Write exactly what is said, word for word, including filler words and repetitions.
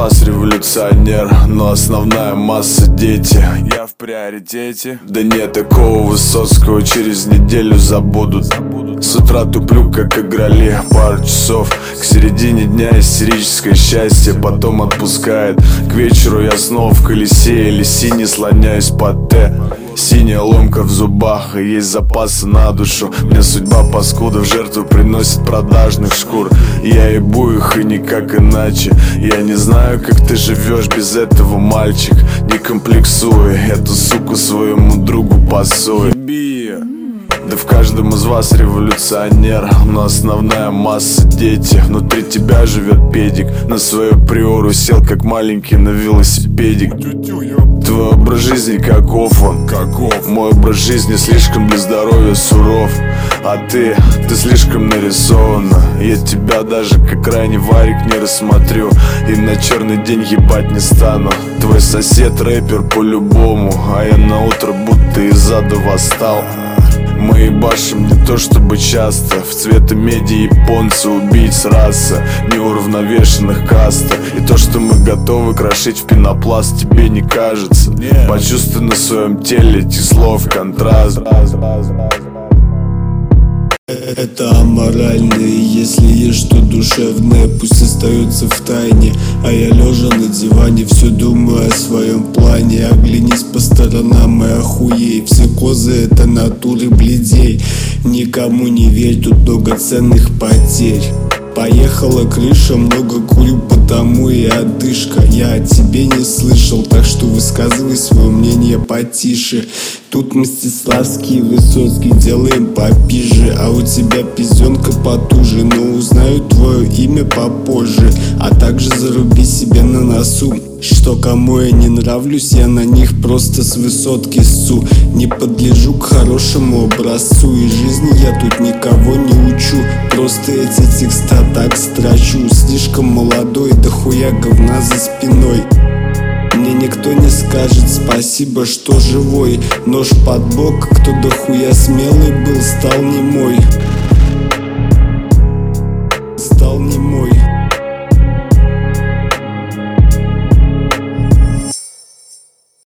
вас революционер, но основная масса дети. Я в приоритете. Да нет такого Высоцкого, через неделю забудут. С утра туплю как играли пару часов. К середине дня истерическое счастье потом отпускает. К вечеру я снова в колесе или синий слоняюсь под Т. Синяя ломка в зубах, и есть запасы на душу. Мне судьба паскуда в жертву приносит продажных шкур. Я ебу их и никак иначе. Я не знаю, как ты живешь без этого, мальчик. Не комплексуй, эту суку своему другу пасуй. Да в каждом из вас революционер, но основная масса дети. Внутри тебя живет педик, на свою приору сел как маленький на велосипедик. Твой образ жизни каков он? Каков? Мой образ жизни слишком для здоровья суров. А ты, ты слишком нарисована. Я тебя даже как крайний варик не рассмотрю. И на черный день ебать не стану. Твой сосед рэпер по-любому, а я на утро будто из ада восстал. Мы ебашим не то чтобы часто. В цвета меди японцы, убийц раса неуравновешенных каста. И то, что мы готовы крошить в пенопласт, тебе не кажется? Почувствуй на своем теле этих слов контраст. Это аморально, и если есть что душевное, пусть остается в тайне. А я лежа на диване, все думаю о своем плане. Оглянись по сторонам и охуей. Все козы это натуры бледей. Никому не верь, тут много ценных потерь. Поехала крыша, много курю, потому и одышка. Я о тебе не слышал, так что высказывай свое мнение потише. Тут Мстиславский и Высоцкий делаем попиже. А у тебя пизденка потуже, но узнаю твое имя попозже. А также заруби себе на носу, что кому я не нравлюсь, я на них просто с высотки ссу. Не подлежу к хорошему образцу, и жизни я тут никого не учу. Просто эти текста так строчу. Слишком молодой, да хуя говна за спиной. Мне никто не скажет спасибо, что живой. Нож под бок, кто дохуя смелый был, стал не мой.